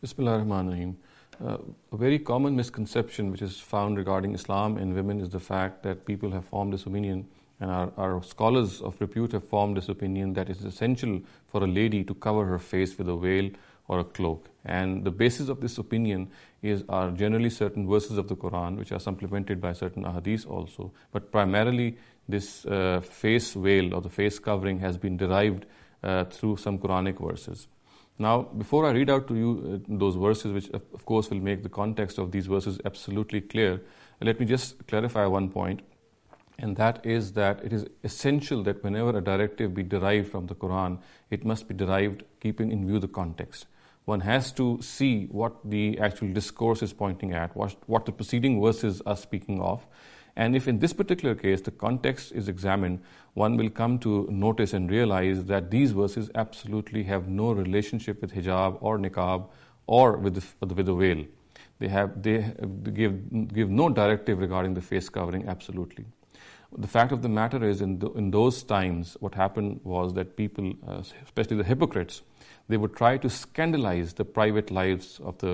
Bismillah ar-Rahman ar-Rahim. A very common misconception which is found regarding Islam and women is the fact that people have formed this opinion, and our scholars of repute have formed this opinion that it is essential for a lady to cover her face with a veil or a cloak. And the basis of this opinion are generally certain verses of the Quran, which are supplemented by certain ahadith also. But primarily this face veil or the face covering has been derived through some Quranic verses. Now, before I read out to you those verses, which of course will make the context of these verses absolutely clear, let me just clarify one point, and that is that it is essential that whenever a directive be derived from the Quran, it must be derived keeping in view the context. One has to see what the actual discourse is pointing at, what the preceding verses are speaking of. And if in this particular case the context is examined, one will come to notice and realize that these verses absolutely have no relationship with hijab or niqab or with the veil. They give no directive regarding the face covering, absolutely. The fact of the matter is, in those times, what happened was that people, especially the hypocrites, they would try to scandalize the private lives of the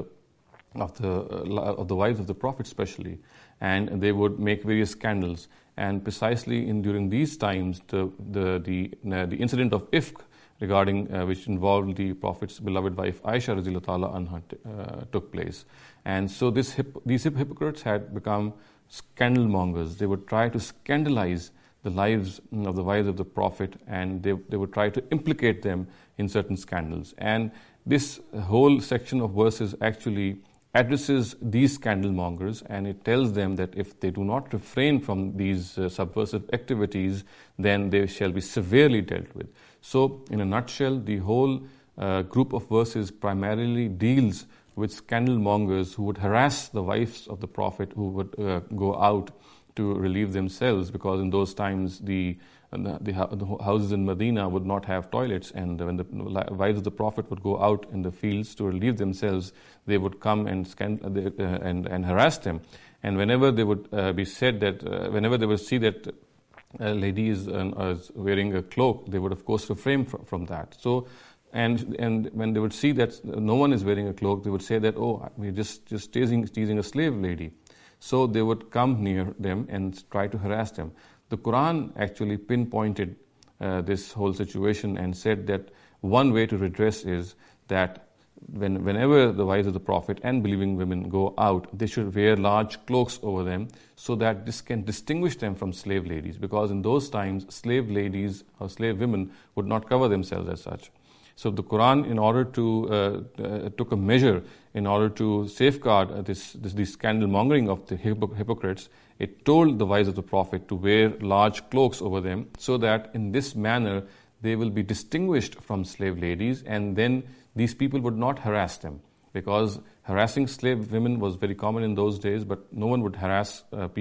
wives of the Prophet, especially, and they would make various scandals. And precisely during these times, the incident of Ifk regarding which involved the Prophet's beloved wife Aisha radhiyallahu ta'ala anha took place. And so these hypocrites had become scandal mongers. They would try to scandalize the lives of the wives of the Prophet, and they would try to implicate them in certain scandals. And this whole section of verses actually addresses these scandal mongers, and it tells them that if they do not refrain from these subversive activities, then they shall be severely dealt with. So, in a nutshell, the whole group of verses primarily deals with scandal mongers who would harass the wives of the Prophet, who would go out to relieve themselves, because in those times the houses in Medina would not have toilets, and when the wives of the Prophet would go out in the fields to relieve themselves, they would come and harass them. And whenever they would whenever they would see that a lady is wearing a cloak, they would of course refrain from that. So, and when they would see that no one is wearing a cloak, they would say that, oh, we're just teasing a slave lady. So they would come near them and try to harass them. The Quran actually pinpointed this whole situation and said that one way to redress is that whenever the wives of the Prophet and believing women go out, they should wear large cloaks over them, so that this can distinguish them from slave ladies, because in those times slave ladies or slave women would not cover themselves as such. So the Quran, in order to took a measure in order to safeguard this scandal mongering of the hypocrites, it told the wives of the Prophet to wear large cloaks over them, so that in this manner they will be distinguished from slave ladies, and then these people would not harass them, because harassing slave women was very common in those days, but no one would harass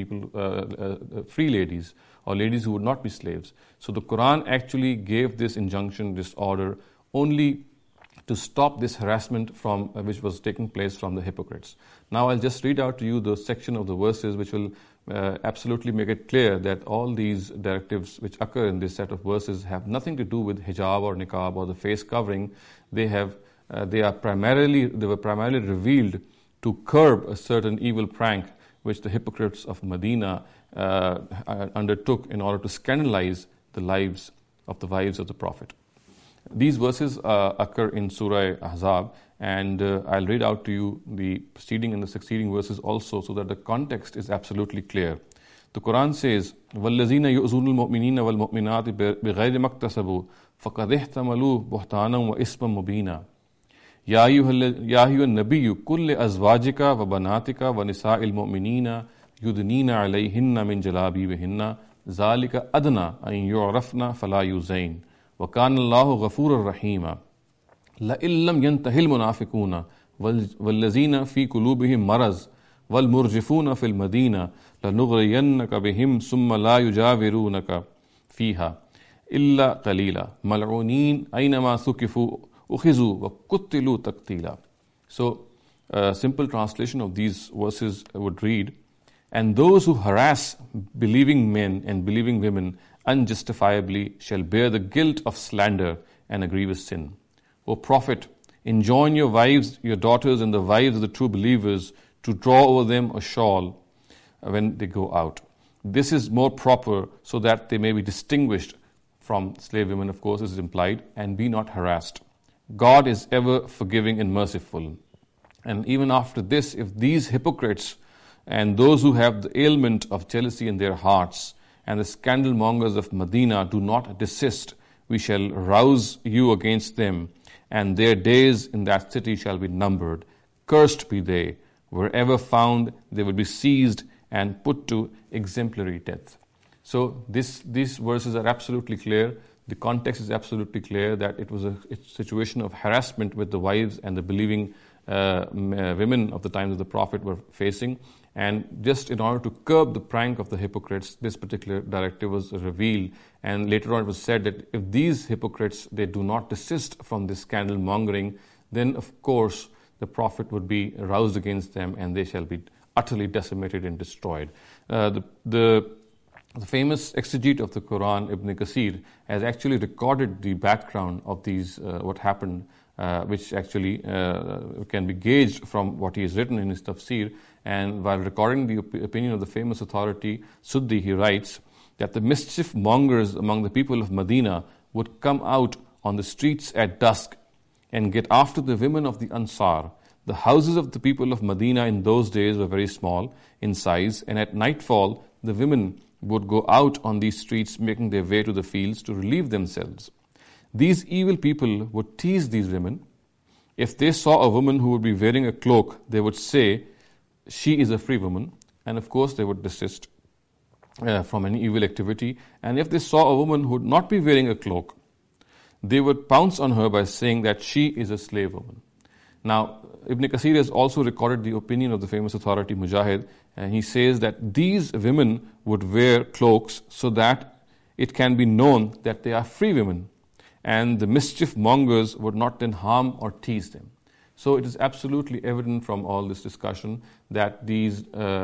free ladies or ladies who would not be slaves. So the Quran actually gave this injunction, this order, only to stop this harassment from which was taking place from the hypocrites. Now I'll just read out to you the section of the verses which will absolutely make it clear that all these directives which occur in this set of verses have nothing to do with hijab or niqab or the face covering. They were primarily revealed to curb a certain evil prank which the hypocrites of Medina undertook in order to scandalize the lives of the wives of the Prophet. These verses occur in Surah Ahzab, and I'll read out to you the preceding and the succeeding verses also, so that the context is absolutely clear. The Quran says, وَالَّذِينَ يُؤْذُونَ الْمُؤْمِنِينَ وَالْمُؤْمِنَاتِ بِغَيْرِ مَكْتَسَبُوا فَقَدِ احْتَمَلُوا بُهْتَانًا وَإِثْمًا مُبِينًا يَا أَيُّهَا النَّبِيُّ قُل لِأَزْوَاجِكَ وَبَنَاتِكَ وَنِسَاءِ الْمُؤْمِنِينَ يُدْنِينَ عَلَيْهِنَّ مِنْ جَلَابِيبِهِنَّ ذَلِكَ أَدْنَىٰ أَن يُعْرَفْنَ فَلَا يُؤْذَيْنَ وَكَانَ اللَّهُ غَفُورًا رَحِيمًا لَئِن لَّمْ يَنْتَهِ الْمُنَافِقُونَ وَالَّذِينَ فِي قُلُوبِهِم مَّرَضٌ وَالْمُرْجِفُونَ فِي الْمَدِينَةِ لَنُغْرِيَنَّكَ بِهِمْ ثُمَّ لَا يُجَاوِرُونَكَ فِيهَا إِلَّا قَلِيلًا مَلْعُونِينَ أَيْنَمَا ثُقِفُوا أُخِذُوا وَقُتِّلُوا تَقْتِيلًا. So, a simple translation of these verses would read, and those who harass believing men and believing women unjustifiably shall bear the guilt of slander and a grievous sin. O Prophet, enjoin your wives, your daughters, and the wives of the true believers to draw over them a shawl when they go out. This is more proper so that they may be distinguished from slave women, of course, is implied, and be not harassed. God is ever forgiving and merciful. And even after this, if these hypocrites and those who have the ailment of jealousy in their hearts and the scandal mongers of Medina do not desist, we shall rouse you against them, and their days in that city shall be numbered. Cursed be they. Wherever found, they will be seized and put to exemplary death. So these verses are absolutely clear. The context is absolutely clear that it was a situation of harassment with the wives and the believing women of the times of the Prophet were facing. And just in order to curb the prank of the hypocrites, this particular directive was revealed. And later on it was said that if these hypocrites, they do not desist from this scandal mongering, then of course the Prophet would be roused against them and they shall be utterly decimated and destroyed. The famous exegete of the Quran, Ibn Kathir, has actually recorded the background of these, what happened, which actually can be gauged from what he has written in his tafsir. And while recording the opinion of the famous authority, Suddi, he writes that the mischief mongers among the people of Medina would come out on the streets at dusk and get after the women of the Ansar. The houses of the people of Medina in those days were very small in size, and at nightfall, the women would go out on these streets, making their way to the fields to relieve themselves. These evil people would tease these women. If they saw a woman who would be wearing a cloak, they would say, she is a free woman. And of course, they would desist from any evil activity. And if they saw a woman who would not be wearing a cloak, they would pounce on her by saying that she is a slave woman. Now, Ibn Kathir has also recorded the opinion of the famous authority Mujahid, and he says that these women would wear cloaks so that it can be known that they are free women, and the mischief mongers would not then harm or tease them. So it is absolutely evident from all this discussion that these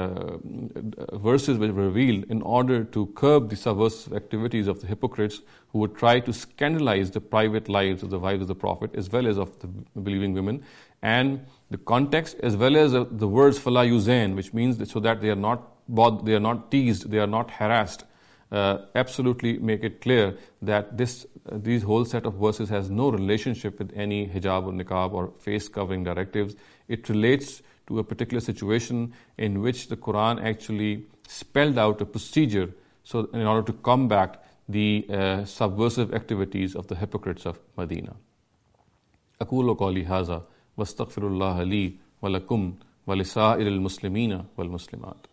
verses were revealed in order to curb the subversive activities of the hypocrites who would try to scandalize the private lives of the wives of the Prophet as well as of the believing women. And the context as well as the words fala yuzain, which means that so that they are not teased, they are not harassed, absolutely make it clear that these whole set of verses has no relationship with any hijab or niqab or face covering directives. It relates to a particular situation in which the Quran actually spelled out a procedure so in order to combat the subversive activities of the hypocrites of Medina. أقول قولي هذا واستغفر الله لي ولكم ولسائر المسلمين والمسلمات.